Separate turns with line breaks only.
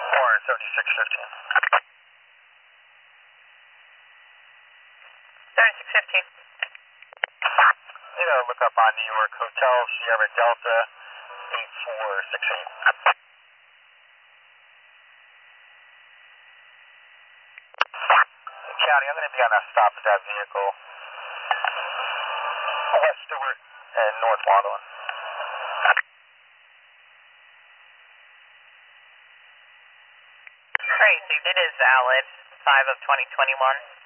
7615.
7615.
You know, look up on New York Hotel Sierra Delta 8468. County, I'm going to be on a stop at that vehicle. West Stewart and North Waterland.
Crazy. It is valid. 5 of 2021.